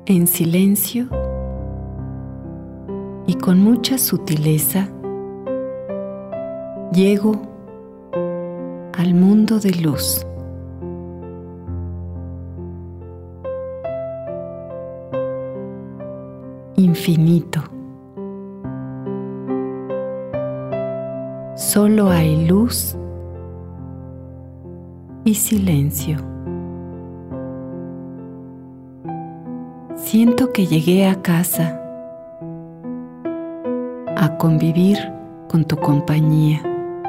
En silencio y con mucha sutileza llego al mundo de luz. Infinito. Solo hay luz y silencio. Siento que llegué a casa a convivir con tu compañía.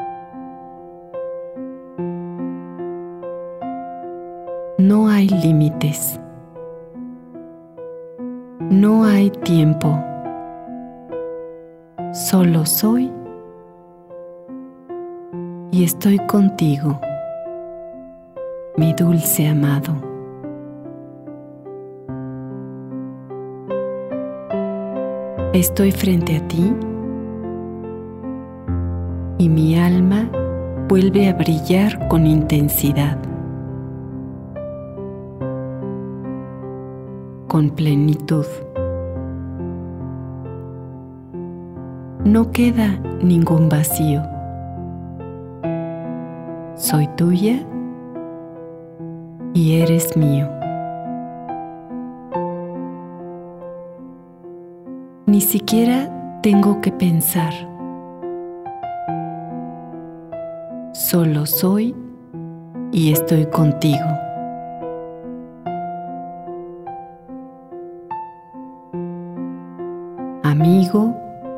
No hay límites. No hay tiempo. Solo soy y estoy contigo, mi dulce amado. Estoy frente a ti y mi alma vuelve a brillar con intensidad, con plenitud. No queda ningún vacío. Soy tuya y eres mío. Ni siquiera tengo que pensar. Solo soy y estoy contigo. Amigo,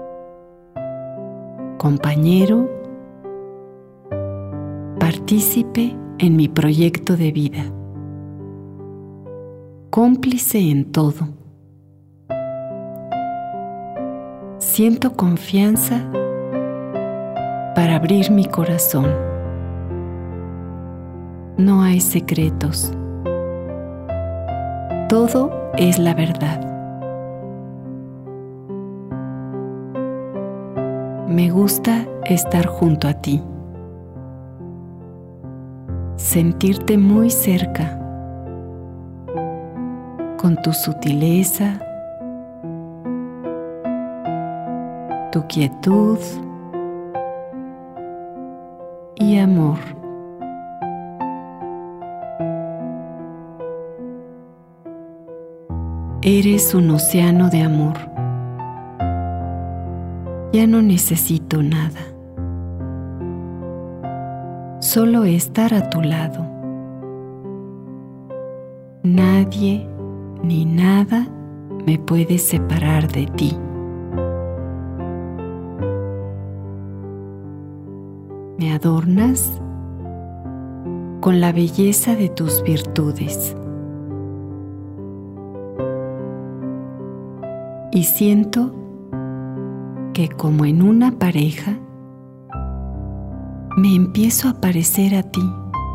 compañero, partícipe en mi proyecto de vida, cómplice en todo. Siento confianza para abrir mi corazón. No hay secretos. Todo es la verdad. Me gusta estar junto a ti, sentirte muy cerca, con tu sutileza, tu quietud y amor. Eres un océano de amor. Ya no necesito nada. Solo estar a tu lado. Nadie ni nada me puede separar de ti. Me adornas con la belleza de tus virtudes. Y siento que como en una pareja, me empiezo a parecer a ti.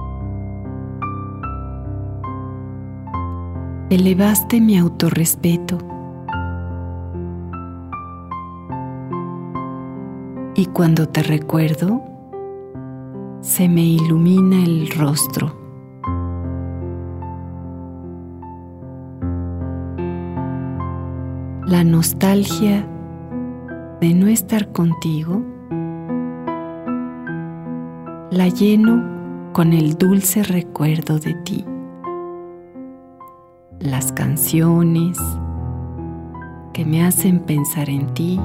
Elevaste mi autorrespeto y cuando te recuerdo, se me ilumina el rostro. La nostalgia de no estar contigo la lleno con el dulce recuerdo de ti. Las canciones que me hacen pensar en ti.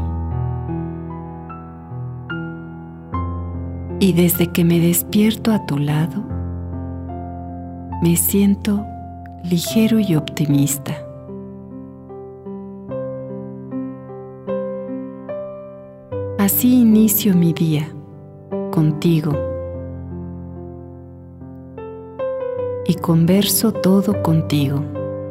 Y desde que me despierto a tu lado, me siento ligero y optimista. Así inicio mi día, contigo, y converso todo contigo.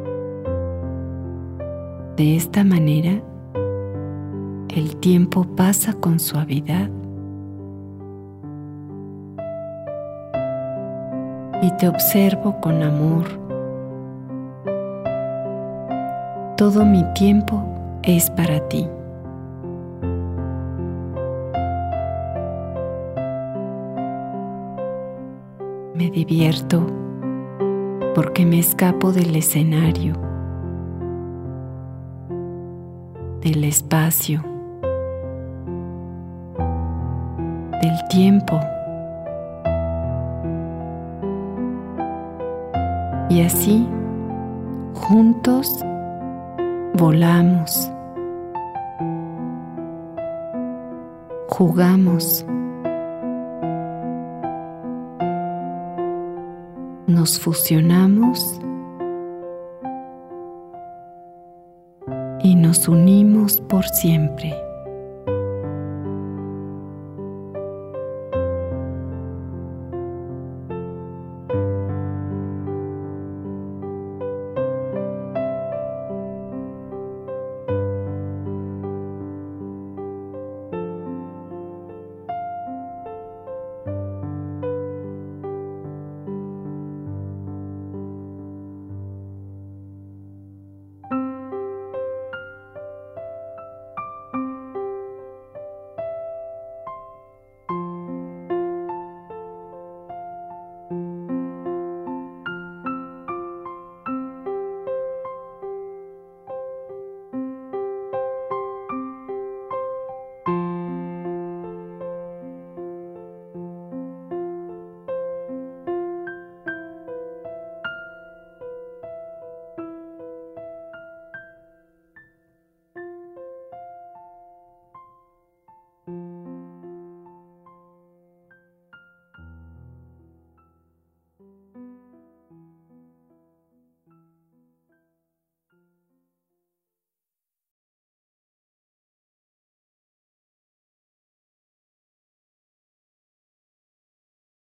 De esta manera, el tiempo pasa con suavidad y te observo con amor. Todo mi tiempo es para ti. Me divierto porque me escapo del escenario del espacio, del tiempo. Y así, juntos, volamos, jugamos, nos fusionamos y nos unimos por siempre.